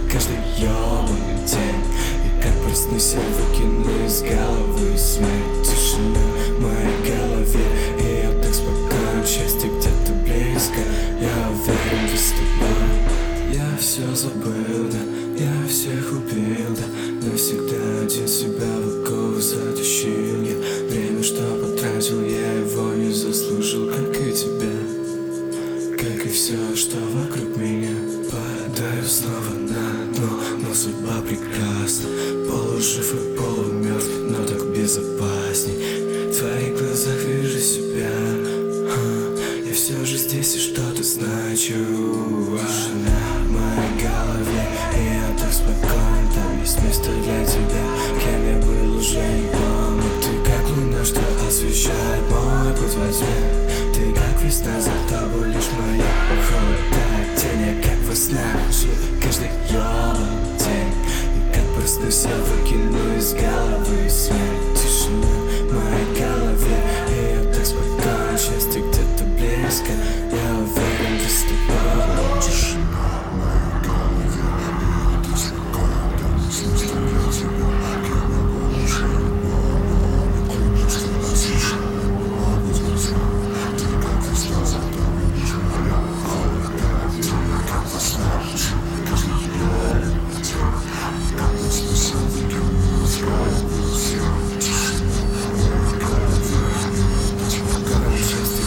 каждый ёбаный день. И как проснусь, я выкину из головы смерть. Тишина в моей голове, и я так спокоен. Счастье где-то близко, я уверен, без тобой. Я все забыл, да, я всех убил, да, навсегда один себя в оковы затащил. Я время, что потратил, я его не заслужил, как и тебя, как и все, что вокруг меня. Падаю снова на дно, но судьба прекрасна. Полужив и полумертв, но так безопасней. В твоих глазах вижу себя, я все же здесь и что-то значу. Тишина в моей голове, и я так спокоен. Там есть место для тебя, кем я был уже не помню. Ты как луна, что освещает мой путь во тьме. Ты как весна, за тобой лишь моя холодная тень. Я как во снах жив каждый ёбаный день. И как проснусь, я выкину из головы смерть. Тишина в моей голове, и я так спокоен. Счастье где-то близко, я уверен, без тобой. Тишина в моей голове, и я так спокоен. Там есть место для тебя, кем я был уже не помню. Ты место для тишины, мой путь во тьме. Ты как весна, за тобой лишь моя холодная тень. Я как во снах жив каждый ёбаный день. И как проснусь, я выкину из головы смерть. Тишина в моей голове, и я так спокоен. Счастье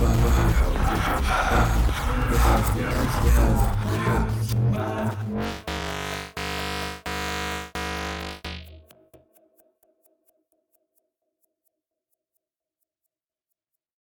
где-то близко.